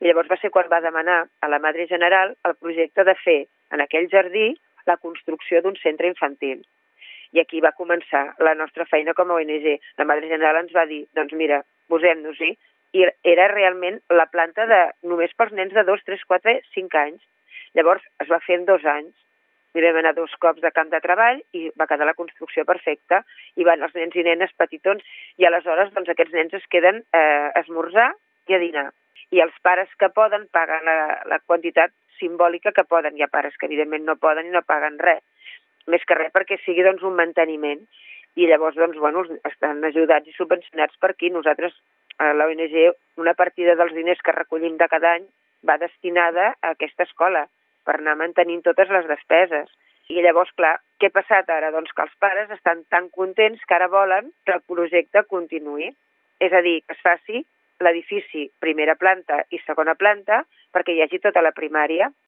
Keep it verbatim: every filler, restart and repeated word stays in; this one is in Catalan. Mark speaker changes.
Speaker 1: I llavors va ser quan va demanar a la Madre General el projecte de fer en aquell jardí la construcció d'un centre infantil. I aquí va començar la nostra feina com a O N G. La Madre General ens va dir, doncs mira, posem-nos-hi. I era realment la planta de només pels nens de dos, tres, quatre, cinc anys. Llavors es va fer en dos anys. I vam anar dos cops de camp de treball i va quedar la construcció perfecta. I van els nens i nenes petitons i aleshores doncs, aquests nens es queden eh, a esmorzar i a dinar. I els pares que poden paguen la, la quantitat simbòlica que poden. Hi ha pares que evidentment no poden i no paguen res. Més que res perquè sigui doncs, un manteniment. I llavors doncs, bueno, estan ajudats i subvencionats per aquí. Nosaltres, a l'O N G, una partida dels diners que recollim de cada any va destinada a aquesta escola per anar mantenint totes les despeses. I llavors, clar, què ha passat ara? Doncs que els pares estan tan contents que ara volen que el projecte continuï. És a dir, que es faci l'edifici primera planta i segona planta perquè hi hagi tota la primària.